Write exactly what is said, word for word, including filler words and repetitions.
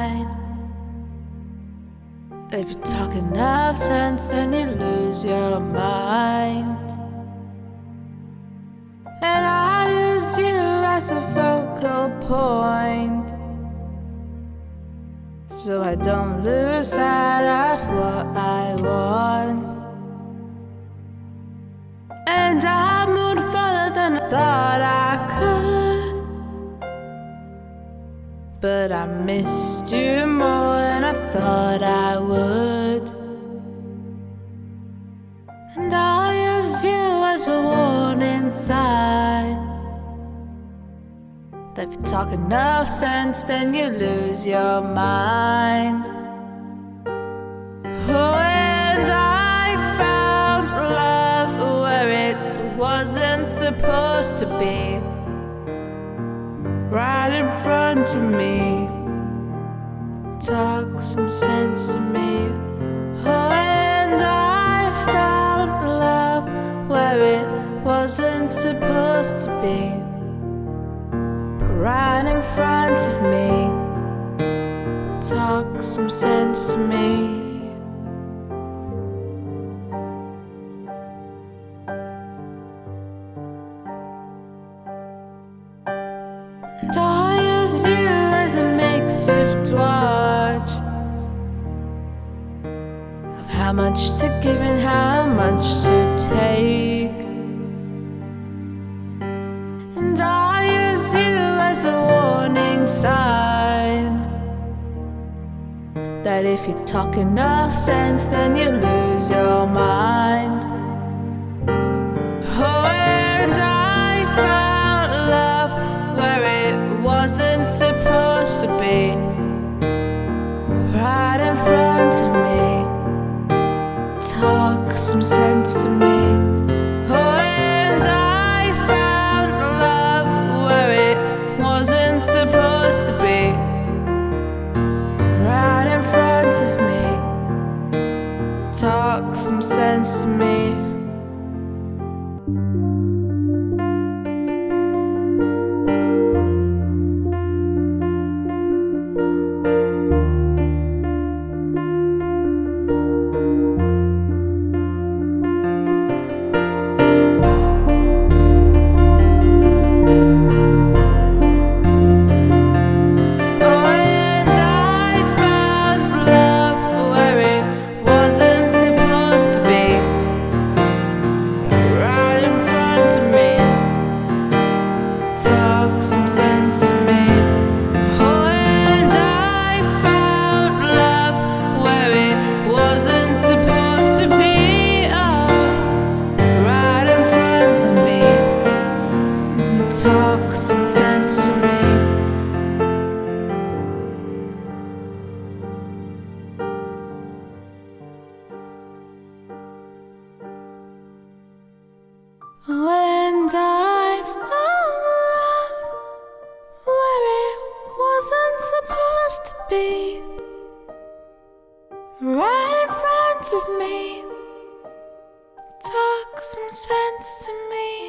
sign. If you talk enough sense, then you lose your mind. And I use you as a focal point, so I don't lose sight of what I want. And I moved further than I thought I could, but I missed you more than I thought I would. And I'll use you as a warning sign that if you talk enough sense, then you lose your mind. Oh, and I found love where it wasn't supposed to be, right in front of me. Talk some sense to me. Oh, and I found love where it wasn't supposed to be, right in front of me. Talk some sense to me. And I use you as a makeshift watch of how much to give and how much to take. And I use you as a warning sign that if you talk enough sense, then you lose your mind. Oh, and I found love where it wasn't supposed to be, right in front of me. Talk some sense to me. Oh, and I found love where it wasn't supposed to be, right in front of me. Talk some sense to me. Talk some sense to me. Oh, and I found love where it wasn't supposed to be, oh, right in front of me. Talk some sense to me. Oh, and I found where it wasn't supposed to be, right in front of me. Talk some sense to me.